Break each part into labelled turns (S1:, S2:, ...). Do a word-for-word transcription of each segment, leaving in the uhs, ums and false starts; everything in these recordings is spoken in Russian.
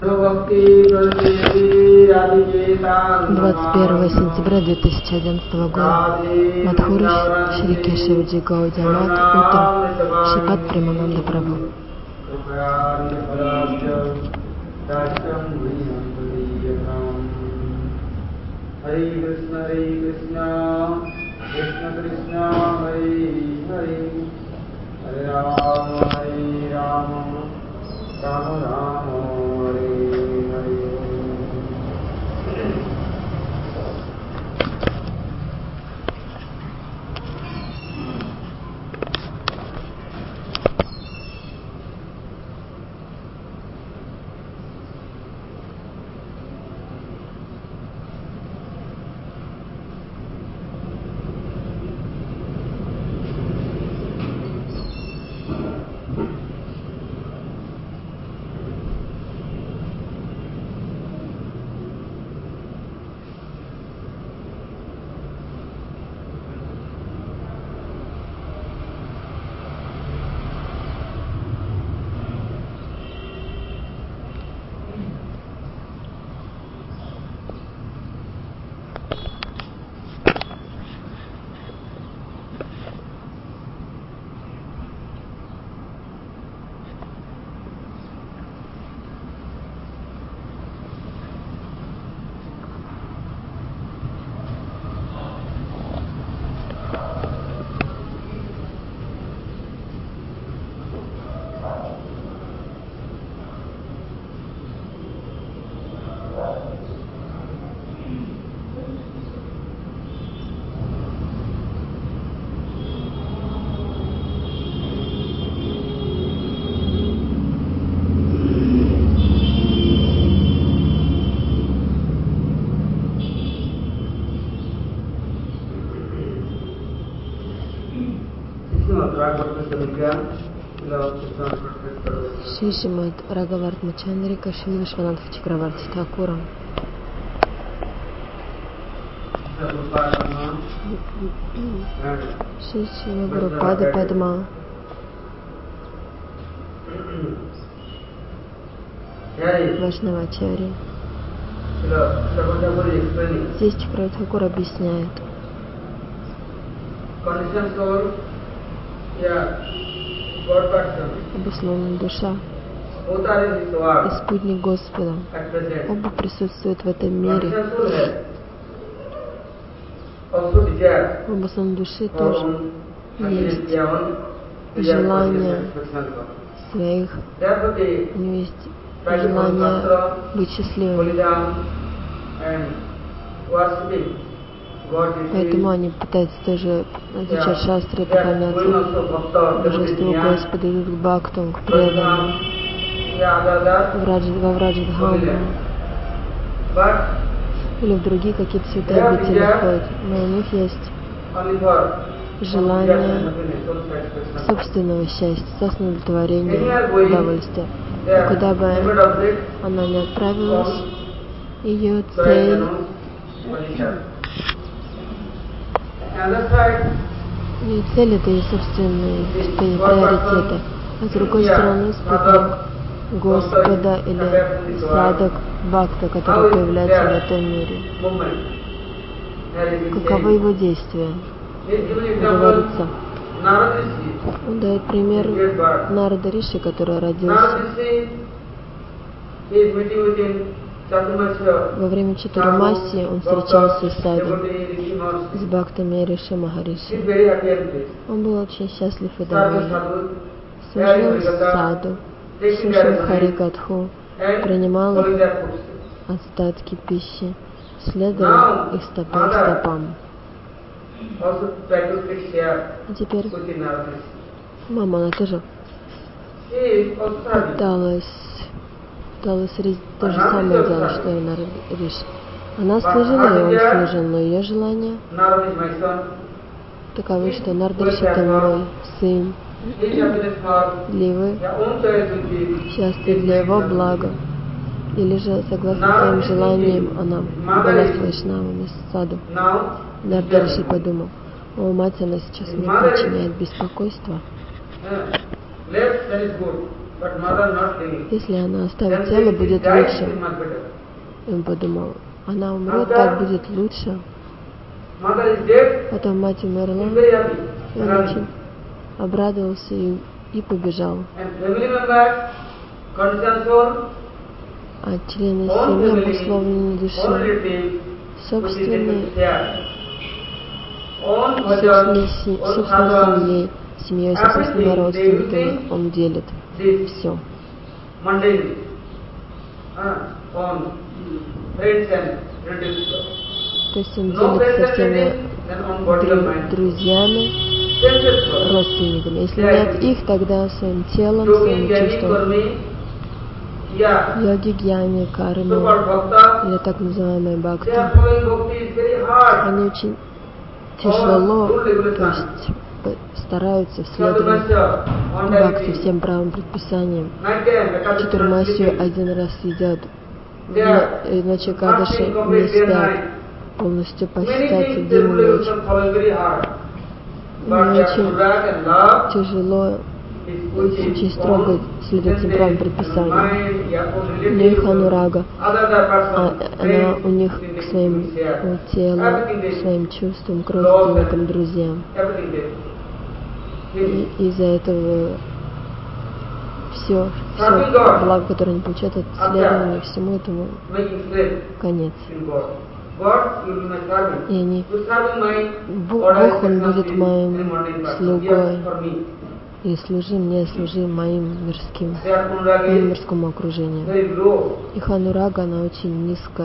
S1: двадцать первого сентября две тысячи одиннадцатого года. Мадхура Шри Кешаваджи Гаудия Мат. Утро. Шрипад Премананда Прабху. Харе Кришна, Харе Кришна, Кришна Кришна, Харе Харе, Харе Рама, Харе Рама, Рама Рама, Харе Харе. Шри Шримад Рагавартма Чандрика Шри Вишванатха Чакраварти Тхакура. Шри Шри Гурупада Падма. Вайшнавачари. Здесь Чакраварти Тхакур объясняет. Обусловленная душа и спутник Господа. Оба присутствуют в этом мире. У обусловленной души тоже есть желание своих, у него есть желание быть счастливым. Поэтому они пытаются тоже изучать шастры, поклоняться божеству Господа, идут к бхактам, к преданным, во Враджадхаму или в другие какие-то святые обители ходят. Но у них есть желание собственного счастья, собственного удовлетворения, удовольствия. И куда бы она ни отправилась, ее цель Ее цель — это ее собственные приоритеты. А с другой стороны, спутник Господа или садак бхакта, который появляется в этом мире. Каковы его действия? Говорится. Он дает пример Нарада Риши, который родился во время Чатурмаси. Он встречался с саду, с бхактами Риши Махариши. Он был очень счастлив и доволен. Служил саду, слушал Харикатху, принимал их остатки пищи, следовал их стопа, стопам. А теперь мама, она тоже пыталась, пыталась то же самое делать, что и Нарада Риши. Она служила, и он служил, но ее желания таковы, что Нарада Риши — это мой сын, для его счастья, для его блага. Или же, согласно своим желаниям, она была с вайшнавами, с саду. Нарада Риши подумал: о, мать, она сейчас мне причиняет беспокойство. Если она оставит тело, будет лучше. И он подумал, она умрет, так будет лучше. Потом мать умерла, и он очень обрадовался и, и побежал. А члены семьи, обусловленной души, собственной, собственной, собственной семьей, семьей со собственными родственниками, он делит все. То есть он делит со всеми дру- друзьями, родственниками. Если нет их, тогда своим телом, своим чувством. Йоги, гьяни, карми, или так называемые бхакти, они очень тяжело, то есть стараются следовать бхакти, всем правым предписаниям. Чатурмасию один раз едят, иначе кадаши не спят, полностью постятся день и ночь. Мне очень тяжело, очень строго следует всем правым предписаниям. Но их анурага, а, она у них к своим телу, своим чувствам, к родственникам, друзьям. И из-за этого все, все благо, которое они получают от следования всему этому, конец. И они, Бог, Он будет моим слугой, и служи мне, служи моим мирским, моему мирскому окружению. Их анурага, она очень низкая.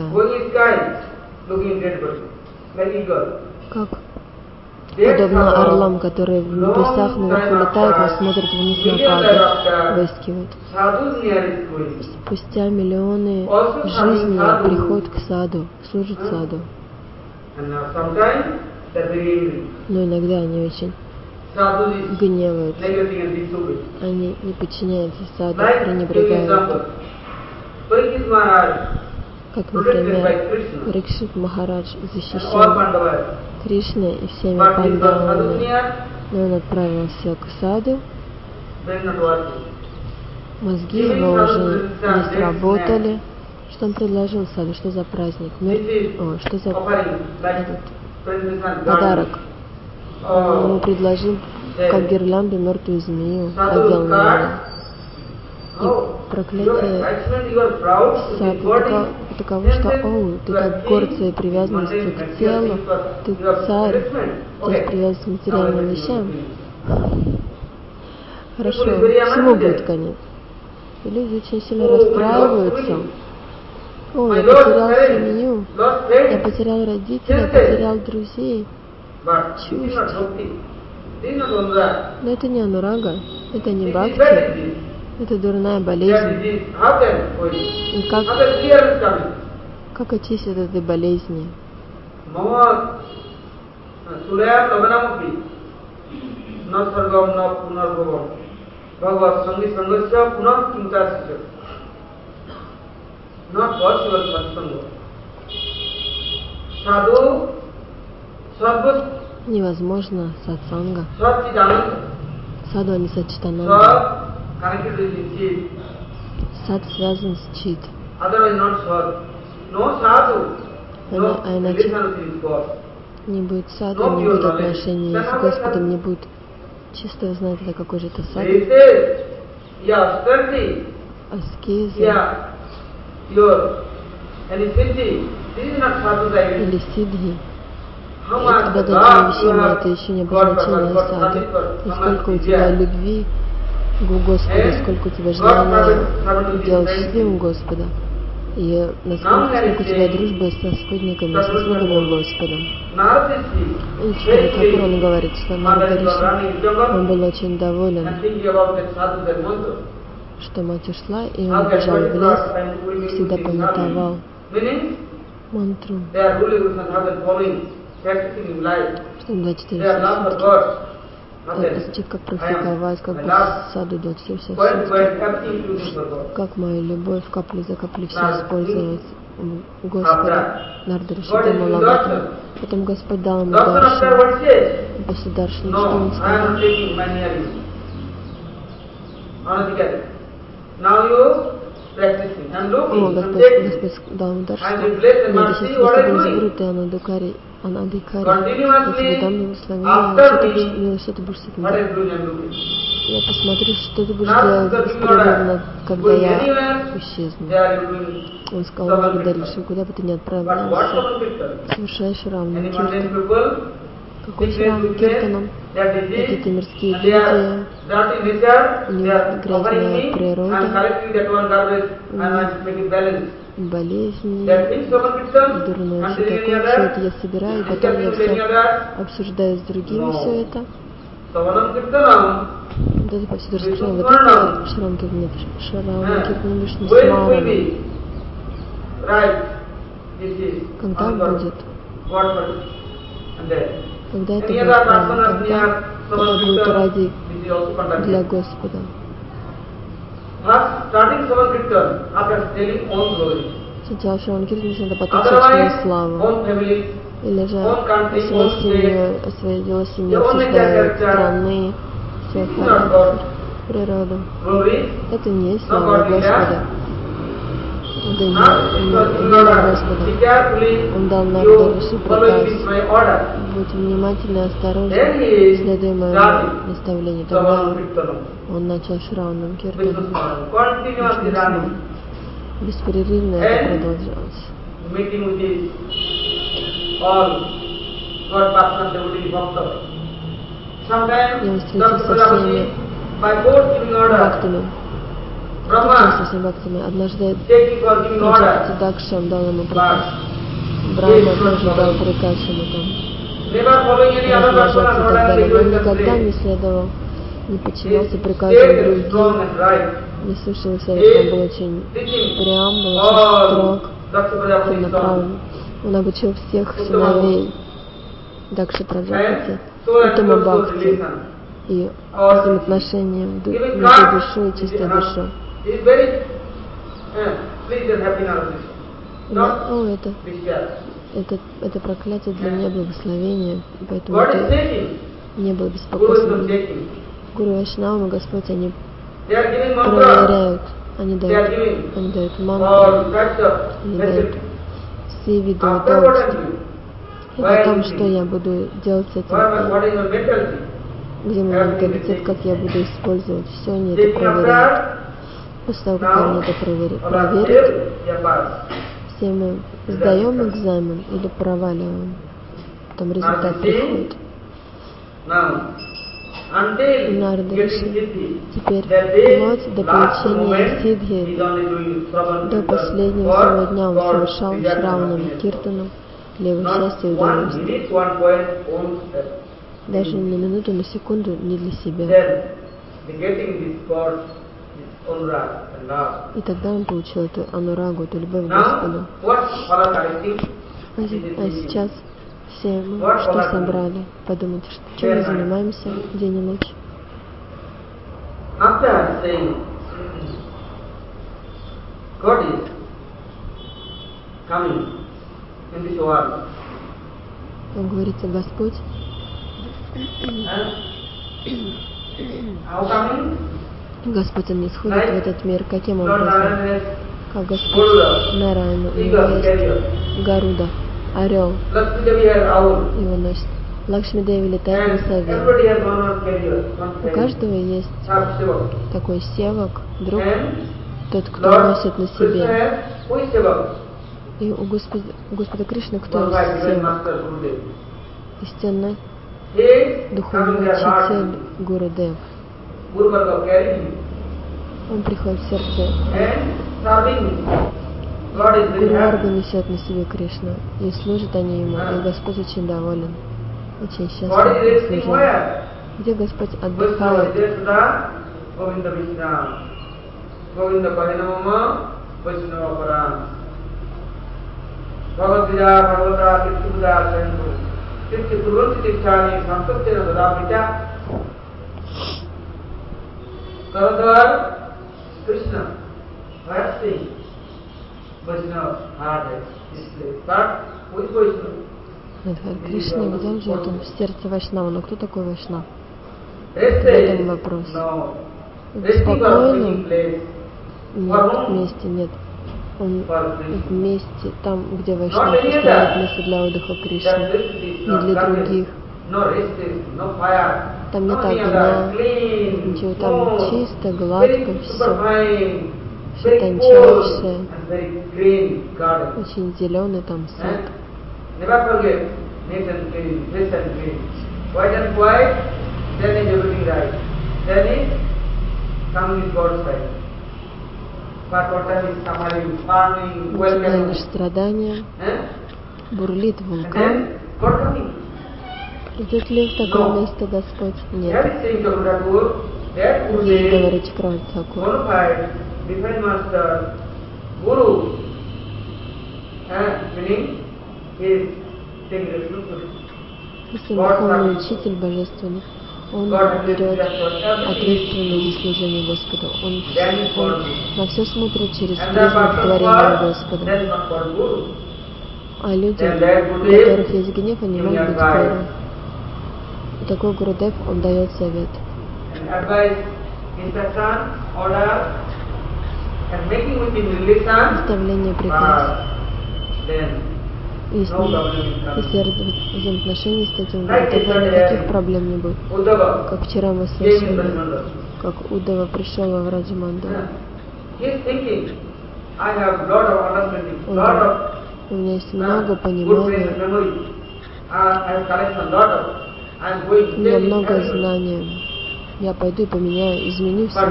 S1: Как подобно орлам, которые в небесах наверху летают, но смотрят вниз на падают, выискивают. Спустя миллионы жизней приходят к саду, служат саду. Но иногда они очень гневаются. Они не подчиняются саду, пренебрегают. Как, например, Парикшит Махарадж защищен Кришной и всеми пандавами, но он отправился к саду. Мозги его уже не сработали. Что он предложил саду? Что за праздник? Мир... О, что за этот подарок? Он ему предложил, как гирлянду, мертвую змею, одел на нее. И проклятие саду таково, что «О, ты так горд своей привязанностью к телу, ты царь, у тебя привязанность к материальным вещам». Хорошо, всему будет конец. И люди очень сильно расстраиваются. «О, я потерял семью, я потерял родителей, я потерял друзей, чувств». Но это не анурага, это не бхакти, это дурная болезнь. И как, как очистить от этой болезни? Невозможно сатсанга. Саду, а не сачитананда. Сад связан с чит. А иначе не будет саду, не будет отношений с Господом, не будет чистого знания, это какой же это сад. Аскеза или сиддхи. И когда дадим вещами, это еще не обозначение саду. И сколько у тебя любви к Господу, сколько у тебя желания делать счастливым Господа. И насколько, сколько у тебя дружбы со спутниками, со слугами Господа. И Чайтанья Тхакур, он говорит, что Нарада Риши, он был очень доволен, что мать ушла, и он бежал в лес и всегда пометовал мантру, чтобы двадцать четыре сутки изучить, как практиковать, как быть саду двадцать четыре сутки, как мою любовь каплю за каплей все использовать Господа. Нарада Риши думал об этом. Потом Господь дал ему даршан. После даршана, что он сказал? О, Господь, Господь дал ему дар, что нет, если с тобой не заберут, ты Анадукари, Анадикари, я тебе дам благословение, что ты будешь, милость, что ты будешь с этим делать. Я посмотрю, что ты будешь делать беспрерывно, когда я исчезну. Он сказал, благодари, что куда бы ты ни отправился, совершай Шравана Киртан. Какой Шраван Киртаном? Какие-то мирские люди, у них грязная природа, болезни, дурное все такое. Все это я собираю, и потом я все обсуждаю с другими все это. Вот это повсюду расскажу. Вот это Шраван Киртан, нет, Шраван Киртан Вишну Смараном. Когда будет? Когда это будет правильно? Тогда, когда будет ради для Господа. Сначала Шраван Киртан, надо потом собственную славу. Или же о своей семье, о своей деле семьи обсуждают страны, все характер, природу. Это не есть слава Господа. Это не, не, не на Господа. Он дал народу Риши приказ. Будь внимательны и осторожны, следуя моему наставлению. Тогда он начал Шраваном Киртаном. Беспрерывно это продолжалось. Я встретился со всеми бхактами. Встретился со всеми бхактами. Однажды Праджапати Дакша дал ему приказ. Брахма тоже дал приказ ему там размножаться и так далее. Но он никогда не следовал, не подчинялся приказам других, не слушался их. Он был очень прям, был очень строг, целенаправлен. Он обучил всех сыновей Дакши Праджапати Уттама Бхакти и взаимоотношениям между душой и чистой душой. О, это, это, это проклятие для меня благословение, поэтому это не было беспокойства. Гуру Вайшнава, Господь, они проверяют, они дают, они дают мантры, они дают все виды удовольствий. И потом, что я буду делать с этим, где мой менталитет, как я буду использовать, все они это проверяют. После того, как они это проверят, проверят, все мы сдаем экзамен или проваливаем, потом результат приходит. Нарада Риши. Теперь вот до получения Сиддхи, до последнего своего дня он совершал Шраваном Киртаном для его счастья и удовольствия. Даже на минуту, на секунду не для себя. И тогда он получил эту анурагу, эту любовь к Господу. А сейчас все мы что собрали? Подумайте, чем мы занимаемся день и ночь. Как говорится, Господь Господь, Он не сходит в этот мир. Каким образом? Как Господь Нараяна, у него есть Гаруда, орел, его носит. Лакшми Деви летает на сове. У каждого есть такой севак, друг, тот, кто носит на себе. И у Господа, у Господа Кришны кто есть севак? Истинно духовный учитель Гурудев. Он приходит в сердце. Гуру Варга несет на себе Кришну, и служат они ему, и Господь очень доволен, очень счастлив служа. Где Господь отдыхает? Кришна, где он живет? Он в сердце Вайшнава. Но кто такой Вайшнав? Это в этом вопрос. Спокойным, Нет, вместе нет. Он вместе там, где Вайшнав устраивает место для отдыха Кришны, не для других. Там нет огня, ничего, там чисто, гладко, все. Все тончайшее, очень зеленый там сад. Начинаешь страдания, бурлит вулкан. Придет ли в такое место Господь? Нет. Здесь говорит Чакраварти Тхакур. Если духовный учитель божественный, он берет ответственность за служение Господу. Он, он на все смотрит через призму творения Господа. А люди, у которых есть гнев, они могут быть гуру. И такой Гурудев, он дает совет. Наставление приказ. Если, если взаимоотношения с этим Гуру, тогда никаких проблем не будет. Как вчера мы слышали, как Уддава пришел во Враджамандалу. У меня есть много понимания, у меня много знаний. Я пойду и поменяю, изменю все.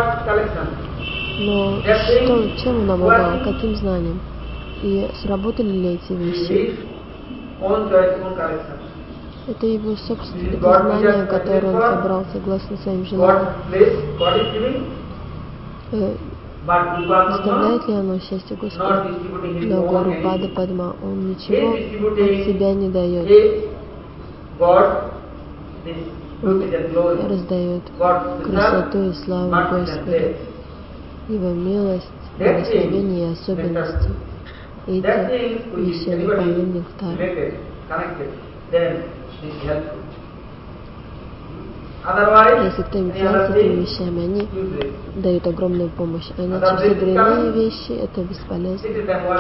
S1: Но что, чем он обладал, каким знанием? И сработали ли эти вещи? Это его собственное знание, которое он собрал согласно своим желаниям. Э, доставляет ли оно счастье Господу? Но Гуру Пада Падма, он ничего от себя не дает. Он раздает красоту и славу Господу, Его милость, благословение и особенности. Эти вещи наполнены нектаром. Если кто-нибудь занимается этими вещами, они дают огромную помощь. А иначе все другие вещи — это бесполезно.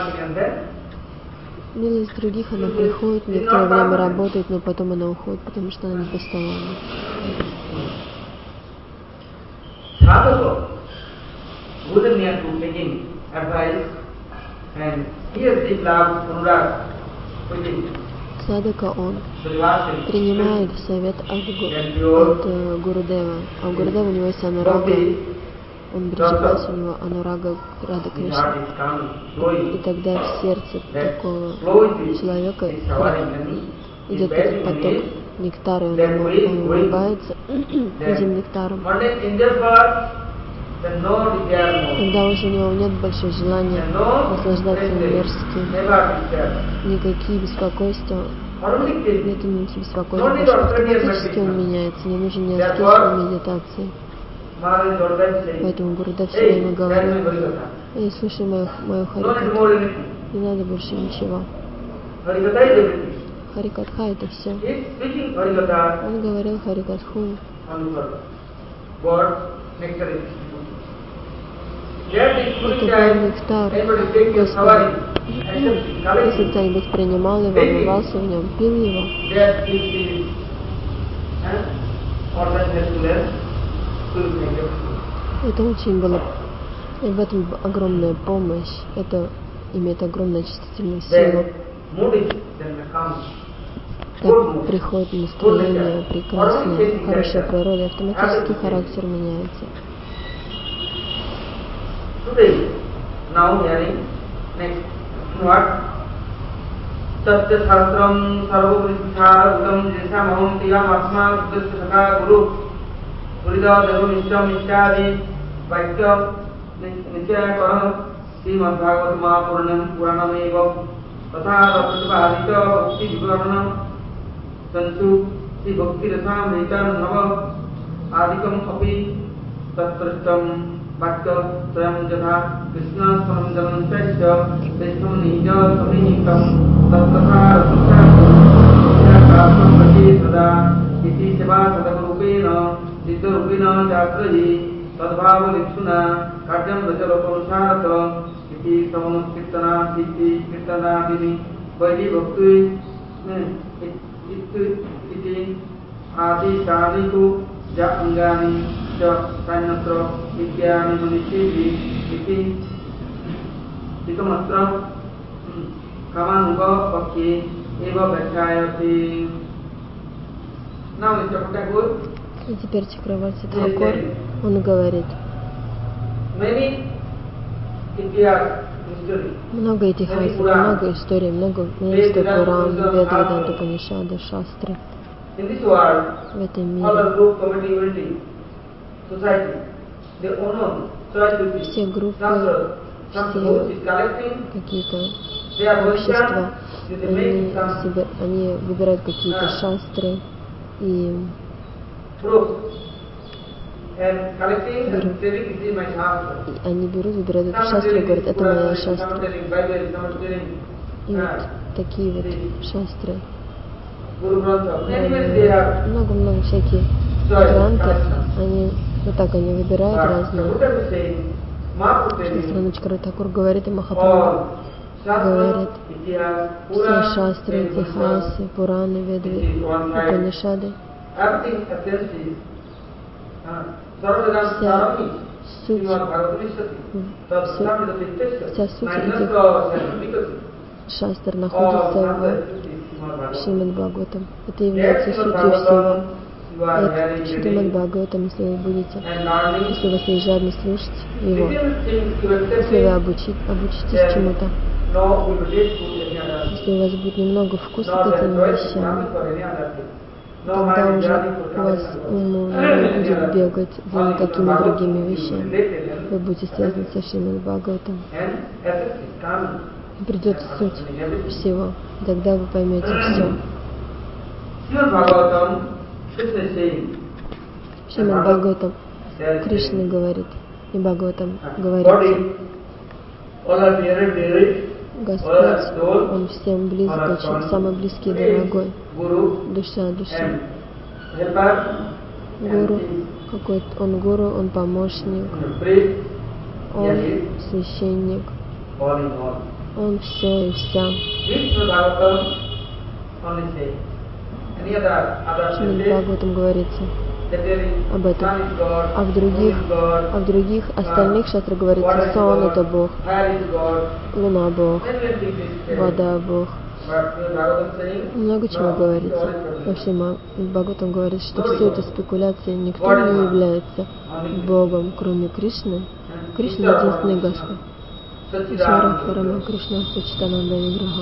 S1: Милость других, она приходит, некоторое время работает, но потом она уходит, потому что она не постоянна. Садака, он принимает совет от, от Гурудева, а у Гурудева у него есть анурага, он Бриджипас, у него анурага Рада Кришна. И тогда в сердце такого человека идет этот поток нектара, он, он улыбается этим нектаром. Когда уже у него нет больше желания наслаждаться мирским, никакие беспокойства, нет никаких беспокойств больше. Автоматически он меняется, не нужен ни аскез, ни медитации. Поэтому Гурудев все время говорил: эй, слушай мою, мою харикатху, не надо больше ничего. Харикатха — это все. Он говорил харикатху. Это был нектар Господа. Если кто-нибудь принимал его, омывался в нем, пил его, это очень было, и в этом огромная помощь, это имеет огромную очистительную силу. Так приходит настроение прекрасное, хорошая природа, автоматически характер меняется.
S2: Tatyasastram sarvabhricharadutam jeshamaham tiyam asma uddhasya sakha guru Purida devam ishtam ityadi vaikya nichaya karah Srimad Bhagavad Mahapurnam Puranam eva Tatha Pratipahadita Bhakti Vivaranam Sanchu Sri Bhakti Rasam Ritam Nava Adikam Api Tatrashtam Bhakta Swayam Jatha Krishna Swaram Jalan Chaitya Vishnu Nija Samihitam Tattha Rasya Yaka Sada Iti Seva Sada Rupena Siddha Rupena Jatrahi Tadbhava Lipsuna, Kadyam Vajalopanusharatam, Iti Samanus Kirtana, Iti Kirtana Dini, Vaidi Bhaktui, Iti Adi Tadiku, Jangani, Sanatra, Ityani Munishidi, Iti Ikamatra, Kamanuga Bhakti, Eva Bhakayati. Now Mister Thakur.
S1: И теперь Чакраварти Тхакур, он говорит, много этихасов, много историй, много множества Пуран, Вед, Веданта, Панишада, Шастры в этом мире. Все группы, все какие-то общества, они, себе, они выбирают какие-то шастры и берут. И они берут, выбирают эту шастру и говорят, это моя шастра. И вот такие вот шастры. Много-много всякие гранты, они вот так они выбирают разные. Шри Чакраварти Тхакур говорит, и Махапрабху говорит, все шастры, Тихасы, Пураны, Веды, Упанишады, вся суть, вся суть этих шастр находится в Шримад Бхагаватам. Это является сутью всего. И Шримад Бхагаватам, если вы будете, если вы будете жадно слушать его, если вы обучи, обучитесь чему-то, если у вас будет немного вкуса к этим вещам, тогда уже у вас ум не будет бегать за никакими другими вещами. Вы будете связаны со Шримад Бхагаватам. И придет суть всего. Тогда вы поймете все. Шримад Бхагаватам Кришна говорит, и Бхагаватам говорится, Господь, Он всем близок, очень самый близкий и дорогой. Душа, душа. Гуру, какой Он гуру, Он помощник, Он священник, Он все и вся. Шримад Бхагаватам говорится об этом. А в других, а в других остальных шастрах говорится, сон это Бог, луна Бог, вода Бог. Много чего говорится. Вообще Бхагаватам говорит, что все это спекуляции, никто не является Богом, кроме Кришны. Кришна единственный Господь. Ишвара Парама Кришна Сачитананда Виграха.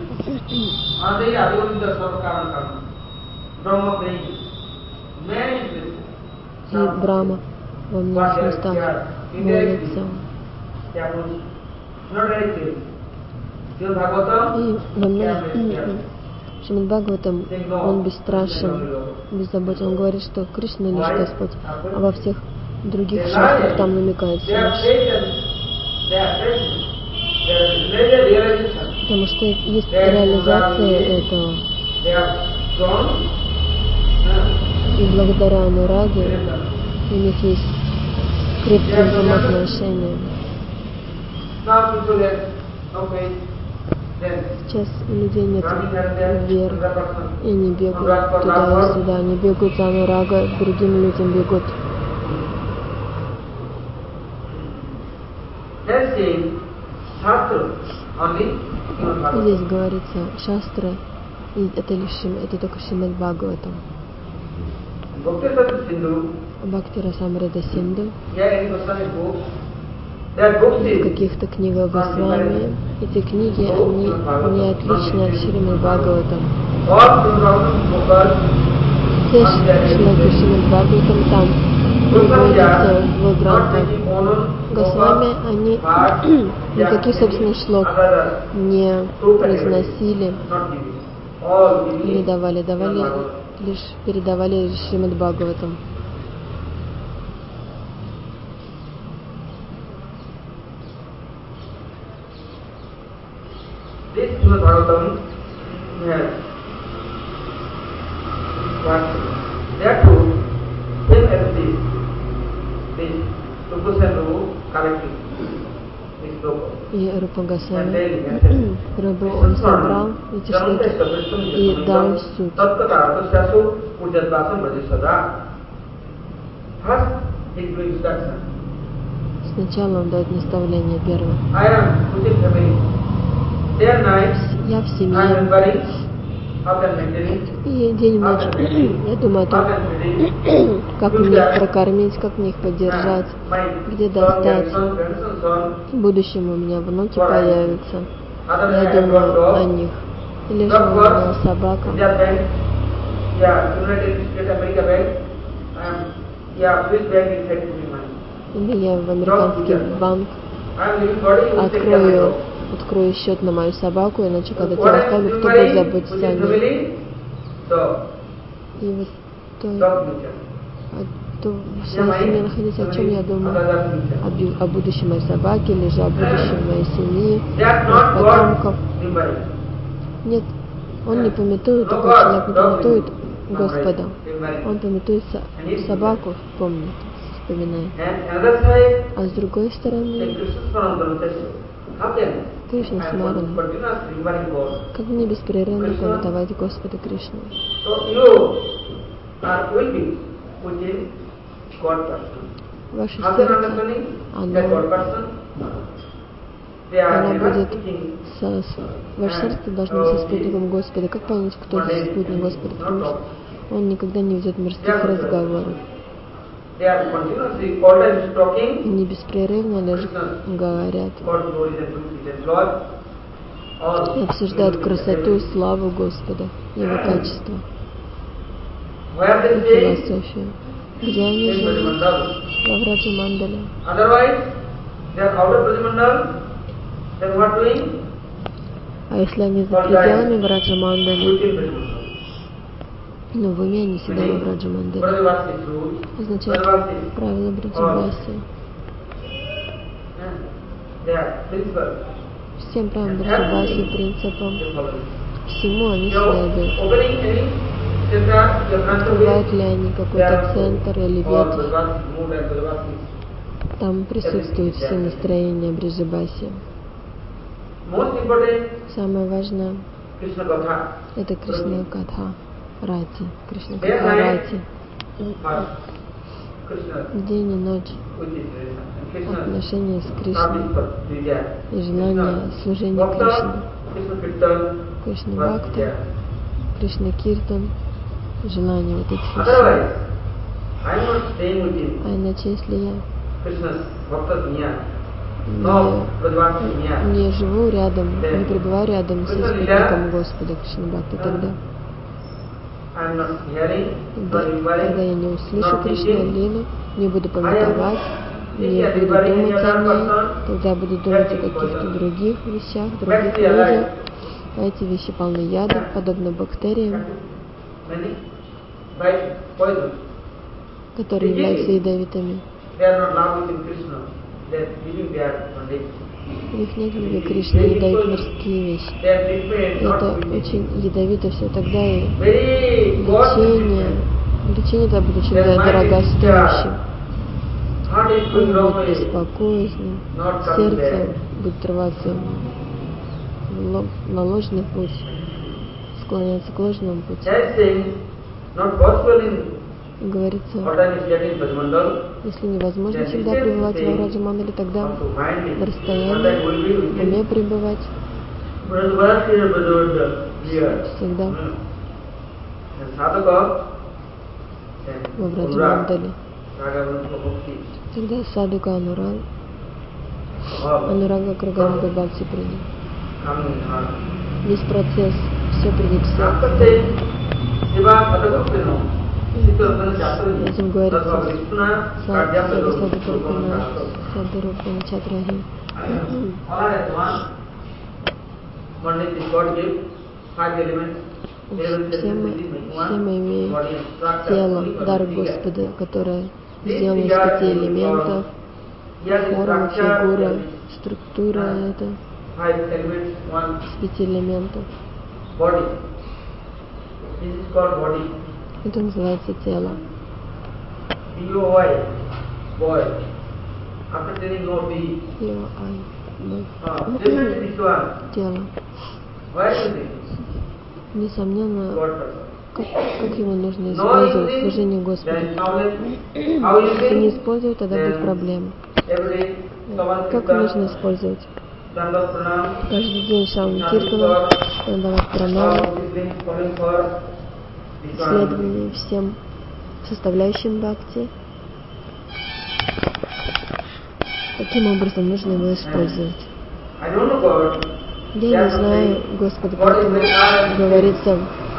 S1: И Брахма во многих местах молится. И во многих Шримад Бхагаватам он бесстрашен, беззаботен. Он говорит, что Кришна лишь Господь, а во всех других шастрах там намекается лишь. Потому что есть реализация этого. И благодаря анураге у них есть крепкие взаимоотношения. Сейчас у людей нет веры, и они бегают туда и сюда, они бегают за анурага, к другим людям бегут. Здесь говорится шастра, и это лишь это только Шримад Бхагаватам. Бхакти Расамрита Синду, в каких-то книгах Госвами, эти книги, они не отличны от Шримад Бхагаватам. Все шлоки Шримад Бхагаватам там приводятся в грантах. Госвами, они никаких собственных шлок не произносили, не давали, давали лишь передавали Шримад Бхагаватам.
S2: This Srimad Bhagavatam has what? Therefore, same as this, this
S1: И Рупа Госвами, Прабху, он собрал эти шлоки и дал суть. Сначала он дает наставление первое. Я в семье. И день и ночь я думаю о том, как мне их прокормить, как мне их поддержать, где достать. В будущем у меня внуки появятся. Я думаю о них. Или же у меня собака. Или я в американский банк открою, открою счет на мою собаку, иначе когда тебя оставлю, кто будет заботиться о ней. И вот то, о, то в своей семье находясь, о чем я думаю? О, о будущем моей собаки, или же о будущем моей семьи, моих потомков. Нет, он не памятует, такой человек не памятует Господа. Он памятует собаку, помнит, вспоминает. А с другой стороны, Кришна Смарана. Как мне беспрерывно памятовать Господа Кришну? Ваше сердце, оно, оно будет со, ваше сердце должно быть со спутником Господа. Как понять, кто здесь спутник Господа? Потому что он никогда не ведет мирских разговоров. Они беспрерывно лишь говорят и обсуждают красоту и славу Господа, Его качество и философию. Где они живут? Во Враджа-мандале. А если они за пределами Враджа-мандали, но в уме они всегда во Враджа-мандале, означает правило Браджабаси. Всем правилам Браджабаси, принципам, всему они следуют. Открывают ли они какой-то центр или ветвь, там присутствуют все настроения Браджабаси. Самое важное — это Кришна Катха Рати, Кришна Катха Рати. День и ночь отношения с Кришной и желание служения Кришне, Кришна Бхакти, Кришна Киртан, желание вот этих вещей. А иначе, если я не, не живу рядом, не пребываю рядом со спутником Господа Кришна Бхакти, тогда Когда я не услышу Кришна Лилу, не буду памятовать, не буду думать о ней, тогда я буду думать о каких-то других вещах, других людях. А эти вещи полны яда, подобно бактериям, которые являются ядовитыми. У них нет любви к Кришне, они дают мирские вещи. Это очень ядовито все, тогда и лечение, лечение тогда будет очень дорогостоящим. Ум будет беспокойным, сердце будет рваться на ложный путь, склоняться к ложному пути. Говорится, если невозможно всегда пребывать во Враджа-мандале, тогда в расстоянии, в уме пребывать всегда во Враджа-мандале. Тогда садука анурага, анурага крагануга бхакти придет. Весь процесс, все придет в сердце. Этим говорится Саду Саду Парпана Саду Рупана Чакрахи. Все мы, все мы имеем тело, дар Господа, которое сделано из пяти элементов, форма, фигура, структура это из пяти элементов. Это называется тело.
S2: after telling no deed,
S1: Your eye,
S2: uh, definitely this one.
S1: тело.
S2: Why is it?
S1: Несомненно,
S2: God purpose.
S1: как, как его нужно
S2: No
S1: использовать в
S2: using,
S1: служении
S2: then
S1: Господу.
S2: knowledge. How
S1: Если не
S2: using,
S1: использовать, тогда будет
S2: then
S1: проблема.
S2: every day, someone
S1: Как нужно использовать?
S2: Danda Pranam,
S1: Каждый день Шавам
S2: chanting
S1: Киртанам,
S2: for
S1: Дандават Пранам,
S2: all disciplines, calling for this one.
S1: следование всем составляющим бхакти. Каким образом нужно его использовать?
S2: I don't know God.
S1: Я не знаю Господа, поэтому говорится,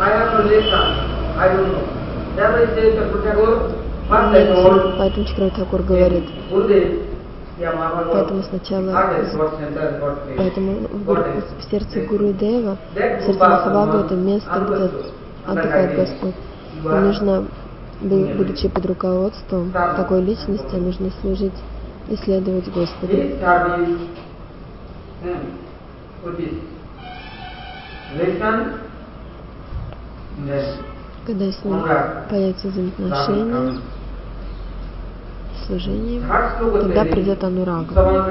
S1: поэтому Чакраварти Тхакур говорит, поэтому сначала, поэтому в, гуру, в сердце Гурудева, в сердце Махабхагавы это место, где отдыхает Господь. И нужно, будучи под руководством такой личности, нужно служить и следовать Господу. Когда с ним появятся взаимоотношения, служение, тогда придет анурага.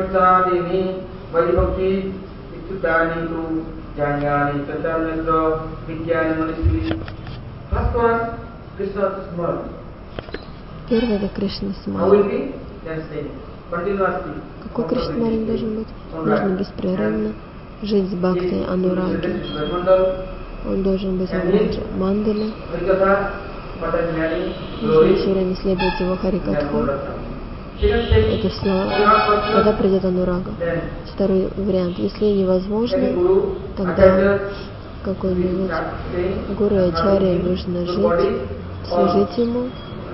S1: Первое — это Кришна Смаран. Какой Кришна Смаран должен быть? Нужно беспрерывно жить с бхактой анураги. Он должен быть в мандале. Нужно все время следовать его харикатху. Это слава. Тогда придет анурага. Второй вариант. Если невозможно, тогда какой-нибудь гуру и ачарье нужно жить, служить ему.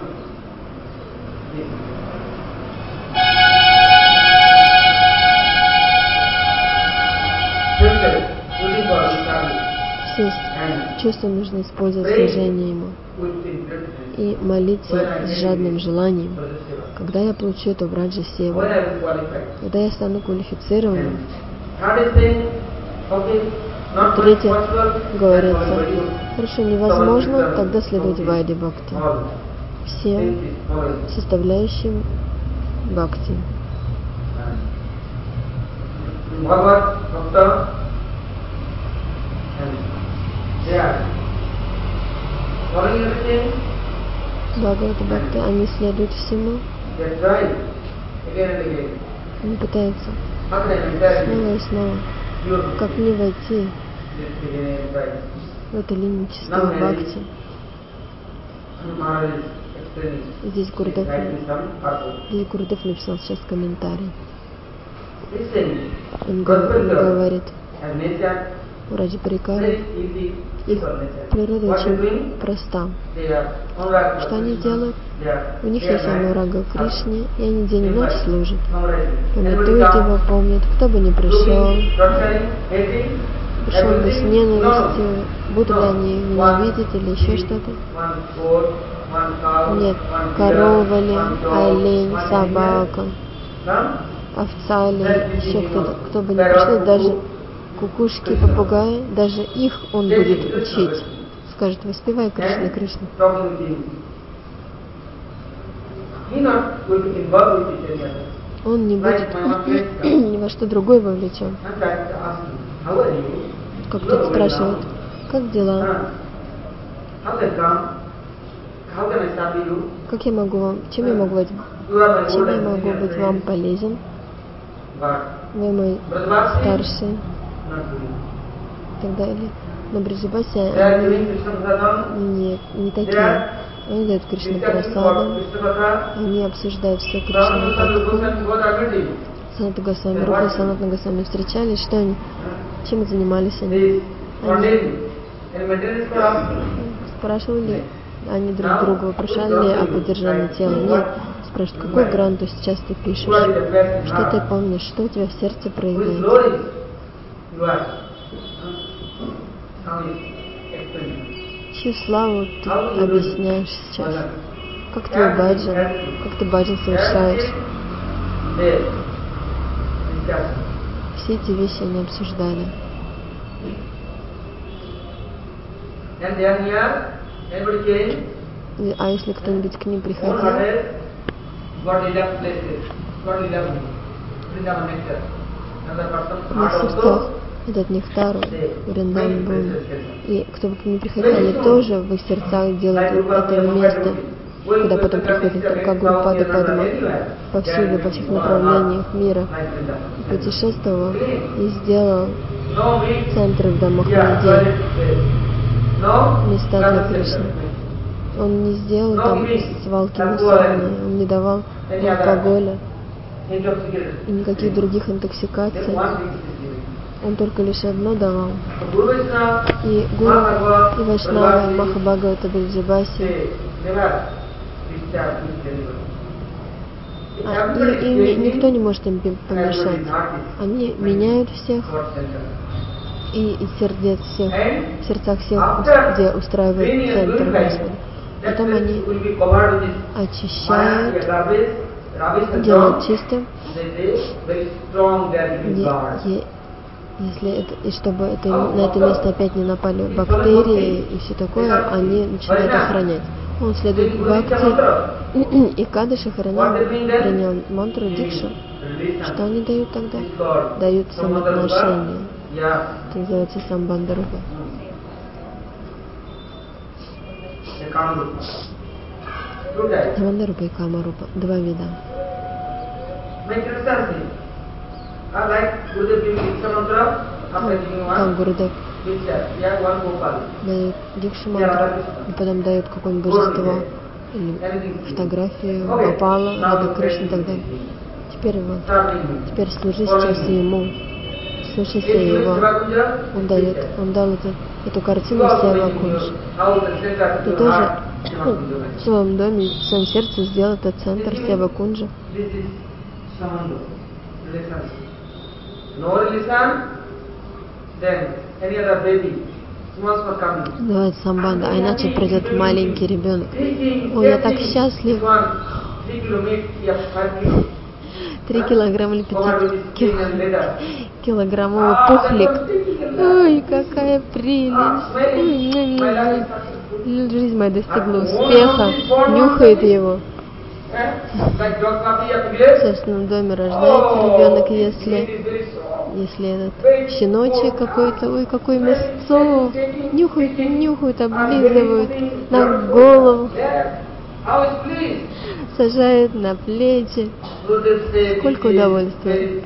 S1: Все чувства нужно использовать в служении ему и молиться с жадным желанием. Когда я получу эту враджа севу, когда я стану квалифицированным. Третье говорится, хорошо, невозможно, тогда следовать Вайди Бхакти. Всем составляющим Бхакти. Бхагавата Бхакти, они следуют всему. Они пытаются снова и снова. Как мне войти в эту линию чистого Бхакти? Здесь Гурудев, здесь Гурудев написал сейчас комментарий. Он говорит, у Раджи Парикары их природа очень проста. Что они делают? У них есть анурага Кришне, и они день и ночь служат. Пометуют его, помнят, кто бы ни пришел, пришел бы с ненавистью, будут ли они ненавидеть или еще что-то. Нет, корова ли, олень, собака, овца ли, еще кто-то, кто бы ни пришел, даже кукушки, попугаи, даже их он будет учить. Скажет, воспевай Кришна, Кришна. Он не будет ни во что другое вовлечен. Как тут спрашивают, как дела? Как я могу вам, чем я могу быть, чем я могу быть вам полезен? Вы мой старший. И так далее. Но Бриджабаси они не, не такие. Они дают Кришна Прасадам, они обсуждают все Кришна Татху. Саната Госвами, Рупа и Санатана Госвами встречались, что они, чем занимались они? Они спрашивали, они друг друга вопрошали о поддержании тела. Нет, спрашивают, какой гранту сейчас ты пишешь? Что ты помнишь? Что у тебя в сердце проявляется? Чью славу ты объясняешь сейчас? Как твой баджан? Как ты баджан совершаешь? Все эти вещи они обсуждали. А если кто-нибудь к ним приходил, В их сердцах этот нектар Вриндаван Бхуми. И кто бы ни приходил, они тоже в их сердцах делают это место, куда потом приходит как Гурупада Падма повсюду, по всех направлениях мира. Путешествовал и сделал центры в домах людей, места для Кришны. Он не сделал там свалки мусорные, он не давал алкоголя и никаких других интоксикаций. Он только лишь одно давал. И Гуру, и Вайшнавы, и Махабхагавата, Бриджабаси, а, и, и никто не может им помешать. Они меняют всех, и из сердец всех, в сердцах всех, где устраивают центр Господа. Потом они очищают, делают чистым, и, если это, и чтобы это, на это место опять не напали бактерии и все такое, они начинают охранять. Он следует Бхакти, и Кадыши принял мантру Дикшу. Что они дают тогда? Дают самоотношение. Это называется самбандха-рупа. Самбандха-рупа и Кама-рупа. Два вида. Как Гурудев дает Дикшу мантру, и потом дает какое-нибудь божество, или фотографию Гопала, Рада Кришны и так далее. Теперь вот, теперь служи сейчас ему, слушайся его. Он дает, он дал эту, эту картину Сева Кунж. Ты тоже в своем доме, в своем сердце сделал этот центр Сева Кунджа. Давай самбанда, а иначе придет маленький ребенок. Ой, я так счастлив. Три килограмма или пяти килограммовый пухлик. Ой, какая прелесть. Ой, жизнь моя достигла успеха. Нюхает его. В собственном доме рождается ребенок, если, если этот щеночек какой-то, ой, какой мясцо, нюхают, нюхают, облизывают на голову, сажают на плечи. Сколько удовольствия.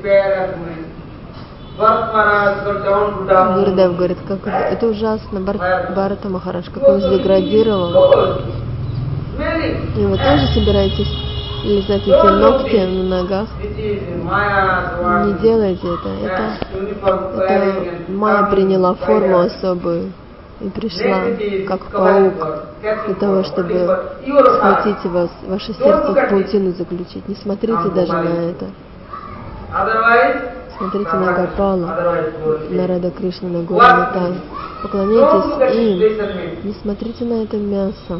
S1: Гурудев говорит, как это, это ужасно, Бхарата Махарадж, как он сдеградировал. И вы тоже собираетесь лизать эти ногти на ногах? Не делайте это. Это, это Майя приняла форму особую и пришла, как паук, для того, чтобы схватить вас, ваше сердце в паутину заключить. Не смотрите даже на это. Смотрите на Гопала, на Рада Кришну, на Гуру Нитай. Поклоняйтесь им. Не смотрите на это мясо.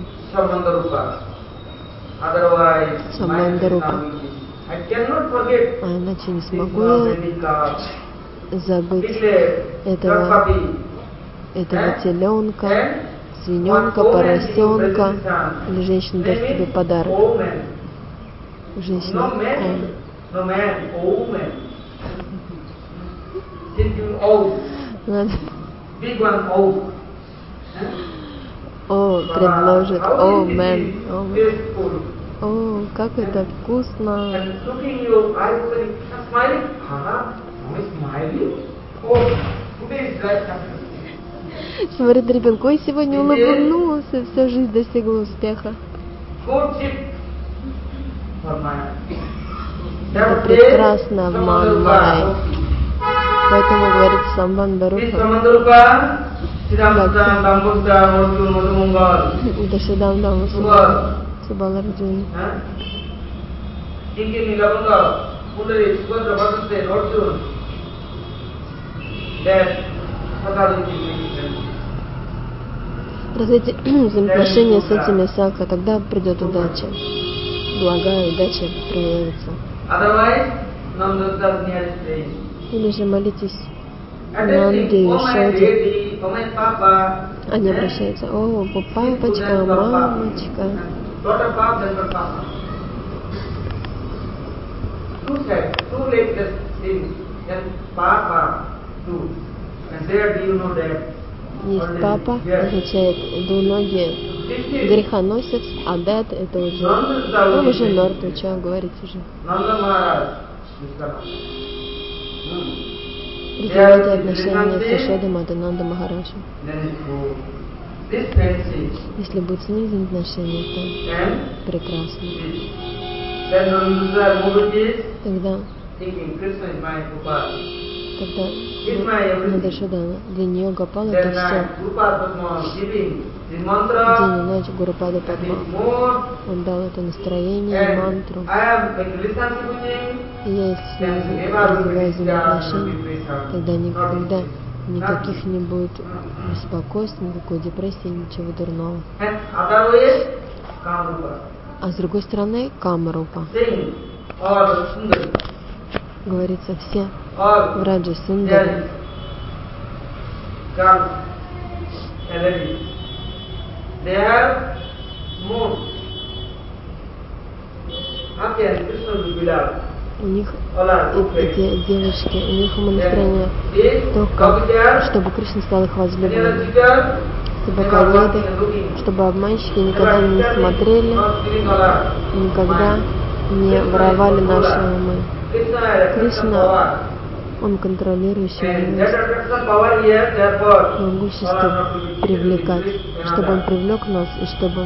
S1: Самбандха-рупа. А иначе не смогу я забыть этого, этого теленка, свиненка, поросенка. Или женщина даст тебе подарок. Женщина. Надо. О, предложит, о, мэн, о, мэн. О, как это вкусно. Смотрит ребенок, ой, сегодня улыбнулся, вся жизнь достигла успеха. Это прекрасно в Майе. Поэтому говорит Самбандха-рупа. Это Шидам Даму Субала Раджуни. Развейте взаимоотношения с этими сакха, тогда придет удача. Благая удача проявится. Или же молитесь Нанди и Шоди. Они обращаются: о, папочка, мамочка.
S2: two sides, two legs just same, just papa, two. And there do you know that?
S1: Есть папа, означает двуногий грехоносец, а дед это уже, он уже мертвый, что говорить уже. Развивайте отношения с Ешодой Мадананда Махараджа. Если будет снизить отношения, то прекрасно. Тогда Тогда Мадашудана, для нее Гопал это все. День и ночь Гурупада Падма. Он дал это настроение, мантру. И я, если с ним развиваю взаимоотношения, тогда никогда никаких не будет беспокойств, никакой депрессии, ничего дурного. А с другой стороны, Камарупа. Говорится, все Враджи Сундари, у них эти девушки, у них настроение только, чтобы Кришна стал их возлюбленным, собакоеды, чтобы обманщики никогда не смотрели, никогда не воровали наши умы. Кришна, он контролирующий власть, могущество привлекать, чтобы он привлек нас и чтобы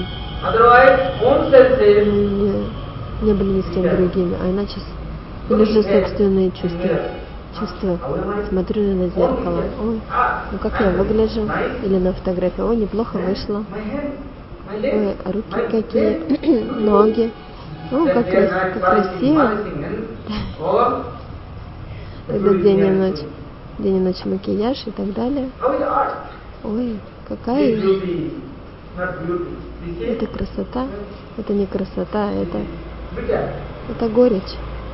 S1: мы не, не были ни с кем другими, а иначе или же собственные чувства. Чувства. Смотрю на зеркало, ой, ну как я выгляжу, или на фотографии, ой, неплохо вышло, ой, руки какие, ноги. О, как, крас... как красиво. Тогда день и ночь, день и ночь макияж и так далее. Ой, какая это красота. Это не красота, это, это горечь.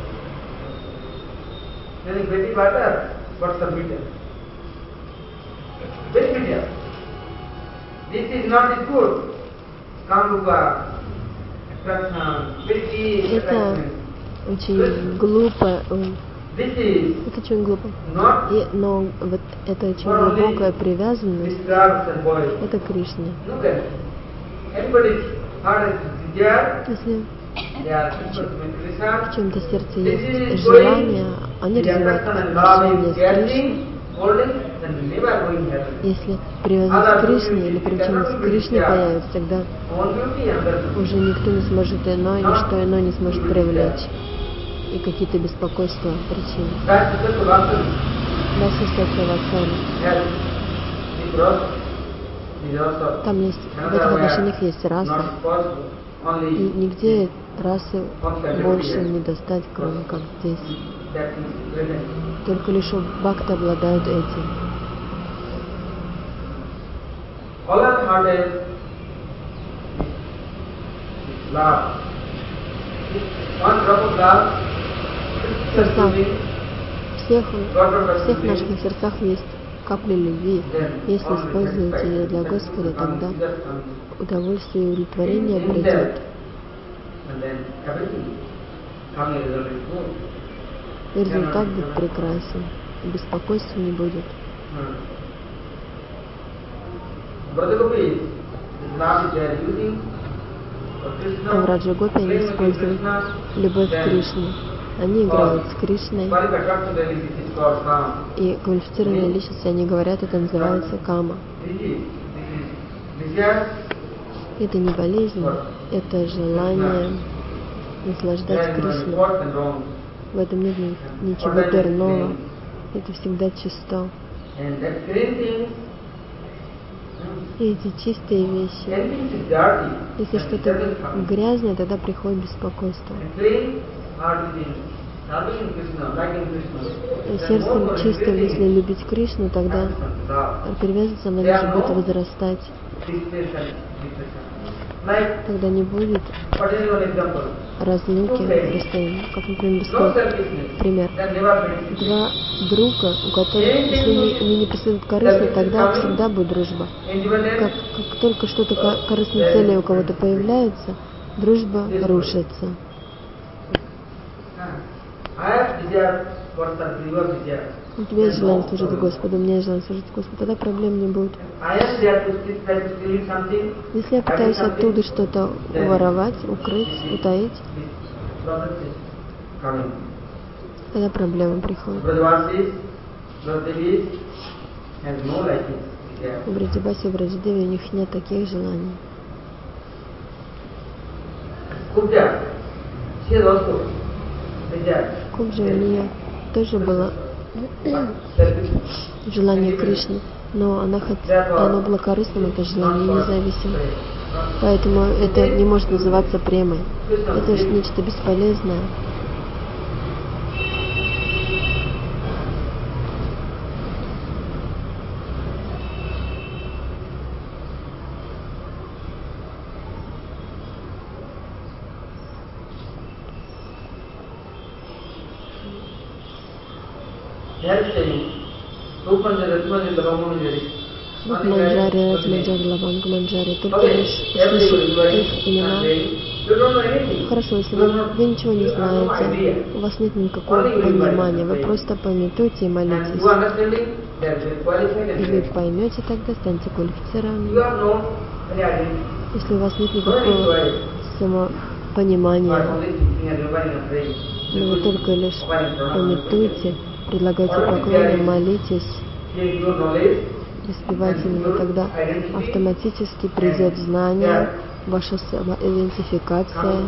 S1: Это очень глупо. Это очень глупо. И, но вот это очень глубокая привязанность. Это Кришне. Если в чем-то сердце есть желание, они развивают отношения с Кришной. Если привязанность к Кришне или причинность к Кришне появится, тогда уже никто не сможет иное, ничто иное не сможет привлечь и какие-то беспокойства причинить. Даса Сатья Ватсали. Там есть, в этих отношениях есть раса, и нигде расы больше не достать, кроме как здесь. Только лишь бхакты обладают этим. В сердцах, всех, всех наших сердцах есть капли любви. Если используете ее для Господа, тогда удовольствие и удовлетворение придет. И результат будет прекрасен. И беспокойства не будет. А в Раджагопе они используют любовь к Кришне. Они играют с Кришной. И квалифицированные личности, они говорят, это называется кама. Это не болезнь, это желание наслаждать Кришну. В этом нет ничего дурного. Это всегда чисто. И эти чистые вещи. Если что-то грязное, тогда приходит беспокойство. Сердцем чистым, если любить Кришну, тогда привязанность она лишь будет возрастать. Тогда не будет разлуки, расстояния. Как, например, пример. Два друга, у которых, если они, они не преследуют корыстно, тогда всегда будет дружба. Как, как только что-то корыстной цели у кого-то появляется, дружба рушится.
S2: desire for serving your desire.
S1: У тебя есть желание служить Господу, у меня есть желание служить Господу, тогда проблем не будет.
S2: I am there to steal, try to steal something.
S1: Если я пытаюсь оттуда что-то уворовать, укрыть, утаить, тогда проблемы приходят. У Браджабаси и Браджадеви у них нет таких желаний. Кубджа у нее тоже было желание Кришны, но она хот... оно было корыстным, это желание независимо. Поэтому это не может называться премой. Это же нечто бесполезное. Вот Манджари, Раджманджари, Лаванга Манджари, только лишь услышав их имена. Хорошо, если вы, вы ничего не знаете, у вас нет никакого понимания, вы просто пометуете и молитесь. И вы поймете, тогда станете квалифицированными. Если у вас нет никакого самопонимания, но вы только лишь пометуете, предлагайте поклонение, молитесь, воспевайте меня, тогда автоматически придет знание, ваша самоидентификация,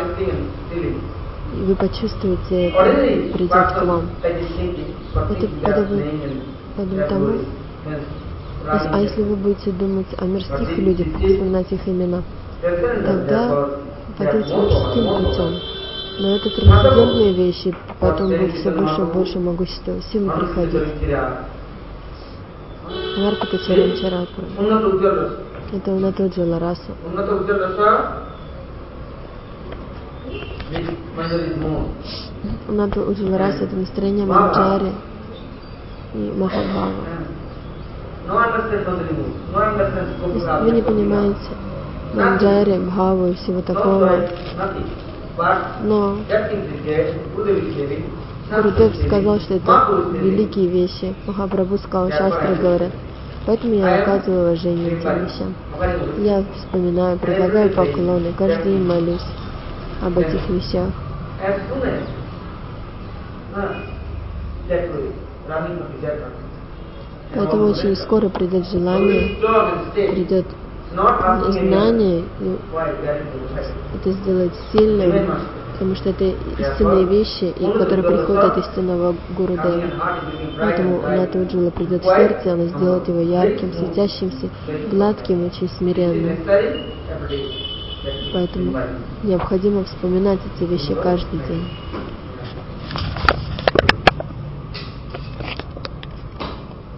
S1: и вы почувствуете это, придет к вам. Это подобно, подобно тому, а если вы будете думать о мирских людях, вспоминать их имена, тогда пойдете мирским путем. Но это трансцендентные вещи, поэтому будет все больше и больше могущества, силы приходить. Варпата Чаранчарапа. Это Унатоджала раса. Унатоджала раса — это настроение Манджари и Махабхава. Вы не понимаете Манджари, Бхаву и всего такого. Но Гурудев сказал, что это великие вещи. Махапрабху сказал, шастры говорят. Поэтому я оказываю уважение этим вещам. Я вспоминаю, предлагаю поклоны, каждый день молюсь об этих вещах. Поэтому очень скоро придет желание, придет знание, и это сделает сильным, потому что это истинные вещи, и которые приходят от истинного Гурудева. Поэтому Унатоджала придет в сердце, она сделает его ярким, светящимся, гладким, очень смиренным. Поэтому необходимо вспоминать эти вещи каждый день.